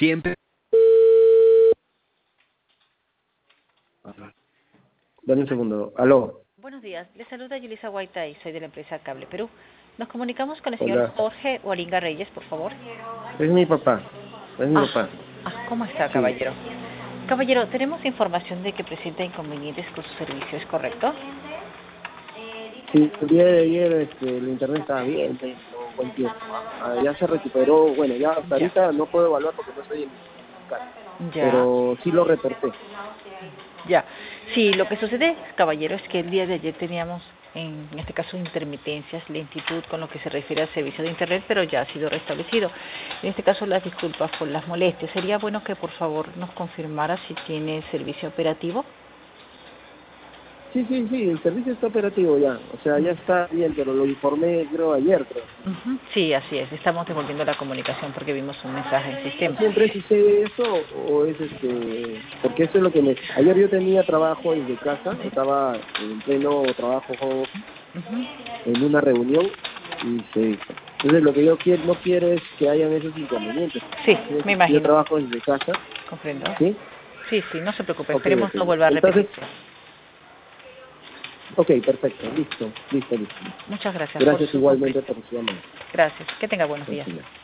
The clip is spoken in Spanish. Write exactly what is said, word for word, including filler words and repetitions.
Siempre. Dame un segundo. Aló. Buenos días, le saluda Yulisa Guaitay, soy de la empresa Cable Perú. Nos comunicamos con el señor Hola. Jorge Olinga Reyes, por favor. Es mi papá. Es mi Ah, papá. ah, ¿cómo está, Sí. caballero? Caballero, tenemos información de que presenta inconvenientes con su servicio, ¿es correcto? Sí, el día de ayer este, el internet estaba bien, no buen tiempo. ¿ah? Ah, ya se recuperó. Bueno, ya hasta Ya, ahorita no puedo evaluar porque no estoy en, en mi casa. ya, Pero sí lo reporté. ya. Sí, lo que sucede, caballero, es que el día de ayer teníamos, en, en este caso, intermitencias, lentitud con lo que se refiere al servicio de Internet, pero ya ha sido restablecido. En este caso, las disculpas por las molestias. Sería bueno que, por favor, nos confirmara si tiene servicio operativo. Sí, sí, sí, el servicio está operativo ya. O sea, ya está bien, pero lo informé creo ayer, creo. Ujú, sí, así es. Estamos devolviendo la comunicación porque vimos un mensaje en el sistema. ¿Siempre sucede eso o es este...? Porque eso es lo que me... Ayer yo tenía trabajo desde casa, estaba en pleno trabajo home office, Ujú, en una reunión y se... Entonces lo que yo quiero, no quiero es que hayan esos inconvenientes. sí, Yo, me yo imagino. trabajo desde casa, Comprendo. ¿sí? Sí, sí, no se preocupe. Ok, Esperemos ok. no vuelva a Entonces, repetirse. ok, perfecto, listo, listo, listo. Muchas gracias por Gracias su igualmente comprensión. por su llamada. Gracias. Que tenga buenos días. Gracias.